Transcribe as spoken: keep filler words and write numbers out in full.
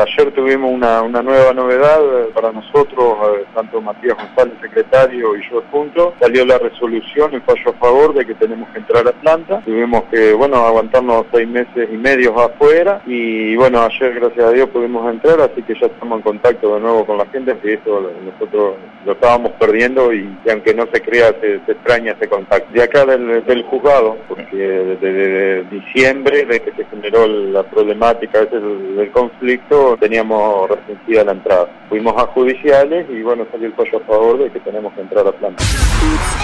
Ayer tuvimos una, una nueva novedad para nosotros, eh, tanto Matías González, secretario, y yo juntos. Salió la resolución, el fallo a favor de que tenemos que entrar a planta. Tuvimos que, bueno, aguantarnos seis meses y medio afuera, y bueno, ayer gracias a Dios pudimos entrar, así que ya estamos en contacto de nuevo con la gente, porque esto nosotros lo estábamos perdiendo y, y aunque no se crea, se, se extraña ese contacto. De acá del, del juzgado, porque desde de, de diciembre, de que se generó la problemática ese del, del conflicto, teníamos restringida la entrada. Fuimos a judiciales y bueno, salió el fallo a favor de que tenemos que entrar a planta.